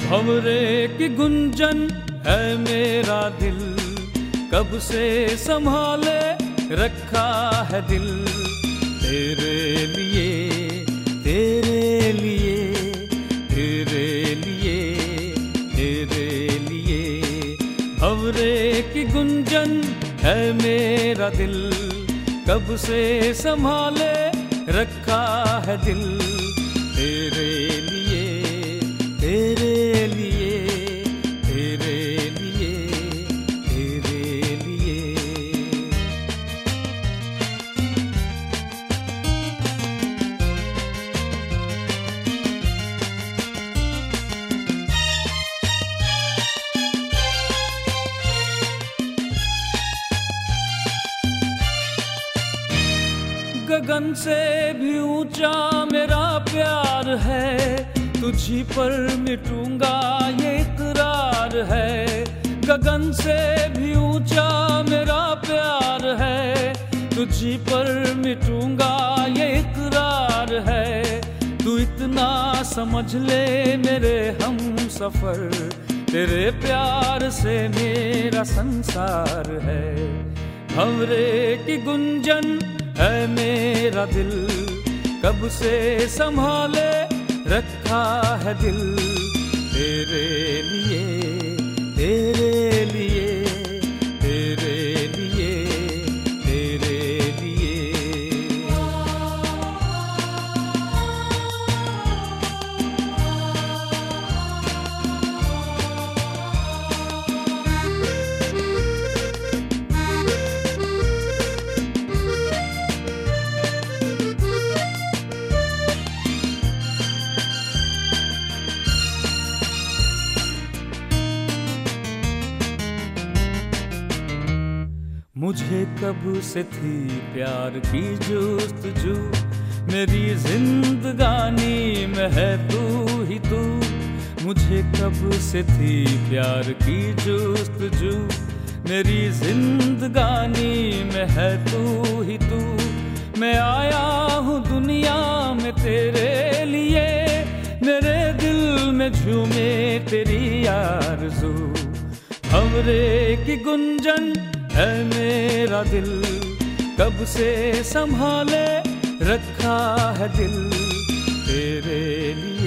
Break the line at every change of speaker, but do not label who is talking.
भंवरे की गुंजन है मेरा दिल, कब से संभाले रखा है दिल। तेरे लिए तेरे लिए तेरे लिए तेरे लिए भंवरे की गुंजन है मेरा दिल, कब से संभाले रखा है दिल। तेरे लिए तेरे लिए तेरे लिए तेरे लिए। गगन से भी ऊंचा मेरा प्यार है, तुझी पर मिटूंगा ये इकरार है। गगन से भी ऊंचा मेरा प्यार है, तुझी पर मिटूंगा ये इकरार है। तू इतना समझ ले मेरे हम सफर, तेरे प्यार से मेरा संसार है। भंवरे की गुंजन है मेरा दिल, कब से संभाले रखा है दिल। तेरे लिए तेरे लिए तेरे लिए तेरे लिए। मुझे कब से थी प्यार की जुस्तजू, मेरी जिंदगानी में है तू ही तू। मुझे कब से थी प्यार की जुस्तजू, मेरी जिंदगानी में है तू ही तू। मैं आया हूँ दुनिया में तेरे लिए, मेरे दिल में झूमे तेरी आरज़ू। भंवरे की गुंजन है मेरा दिल, कब से संभाले रखा है दिल। तेरे लिए